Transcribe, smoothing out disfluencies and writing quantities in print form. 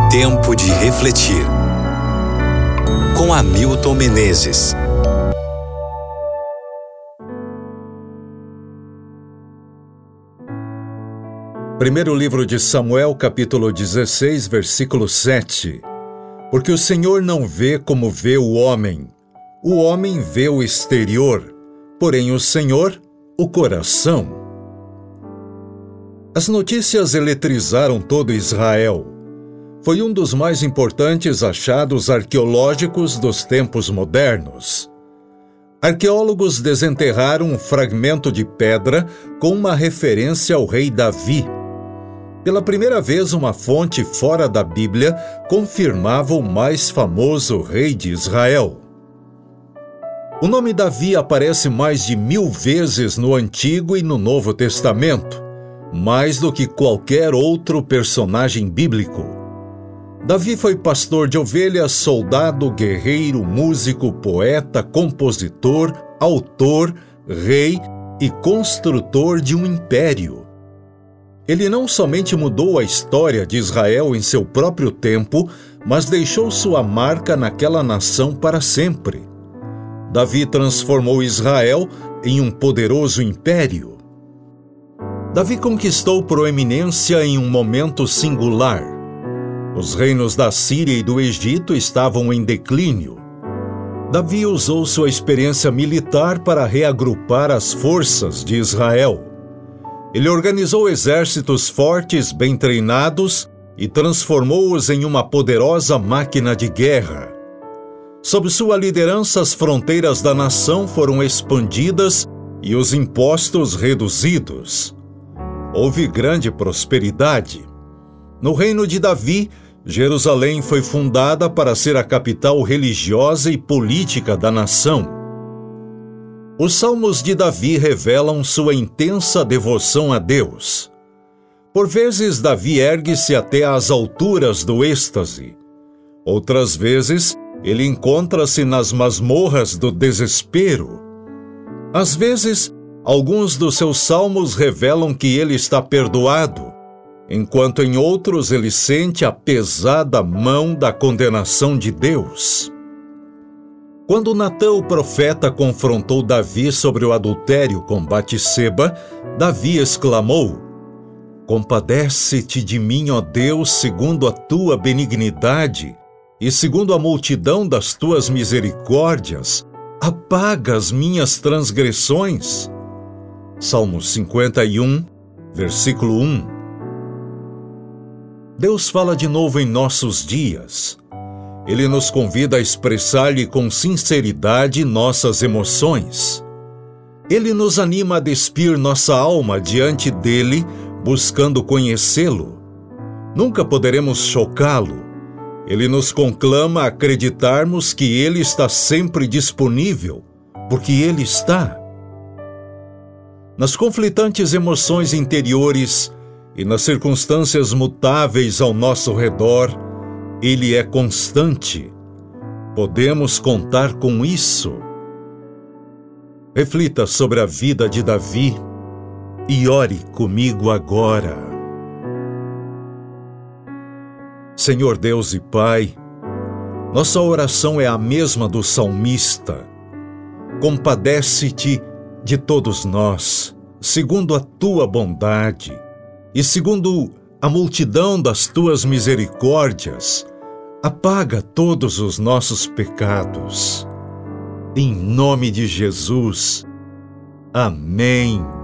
Tempo de refletir. Com Hamilton Menezes. Primeiro livro de Samuel, capítulo 16, versículo 7. Porque o Senhor não vê como vê o homem vê o exterior, porém o Senhor, o coração. As notícias eletrizaram todo Israel. Foi um dos mais importantes achados arqueológicos dos tempos modernos. Arqueólogos desenterraram um fragmento de pedra com uma referência ao rei Davi. Pela primeira vez, uma fonte fora da Bíblia confirmava o mais famoso rei de Israel. O nome Davi aparece mais de 1000 vezes no Antigo e no Novo Testamento, mais do que qualquer outro personagem bíblico. Davi foi pastor de ovelhas, soldado, guerreiro, músico, poeta, compositor, autor, rei e construtor de um império. Ele não somente mudou a história de Israel em seu próprio tempo, mas deixou sua marca naquela nação para sempre. Davi transformou Israel em um poderoso império. Davi conquistou proeminência em um momento singular. Os reinos da Síria e do Egito estavam em declínio. Davi usou sua experiência militar para reagrupar as forças de Israel. Ele organizou exércitos fortes, bem treinados, e transformou-os em uma poderosa máquina de guerra. Sob sua liderança, as fronteiras da nação foram expandidas e os impostos reduzidos. Houve grande prosperidade. No reino de Davi, Jerusalém foi fundada para ser a capital religiosa e política da nação. Os Salmos de Davi revelam sua intensa devoção a Deus. Por vezes, Davi ergue-se até às alturas do êxtase. Outras vezes, ele encontra-se nas masmorras do desespero. Às vezes, alguns dos seus salmos revelam que ele está perdoado, enquanto em outros ele sente a pesada mão da condenação de Deus. Quando Natã, o profeta, confrontou Davi sobre o adultério com Batseba, Davi exclamou: "Compadece-te de mim, ó Deus, segundo a tua benignidade, e segundo a multidão das tuas misericórdias, apaga as minhas transgressões." Salmo 51, versículo 1. Deus fala de novo em nossos dias. Ele nos convida a expressar-lhe com sinceridade nossas emoções. Ele nos anima a despir nossa alma diante dele, buscando conhecê-lo. Nunca poderemos chocá-lo. Ele nos conclama a acreditarmos que ele está sempre disponível, porque ele está. Nas conflitantes emoções interiores e nas circunstâncias mutáveis ao nosso redor, ele é constante. Podemos contar com isso. Reflita sobre a vida de Davi e ore comigo agora. Senhor Deus e Pai, nossa oração é a mesma do salmista. Compadece-te de todos nós, segundo a tua bondade, e segundo a multidão das tuas misericórdias, apaga todos os nossos pecados. Em nome de Jesus. Amém.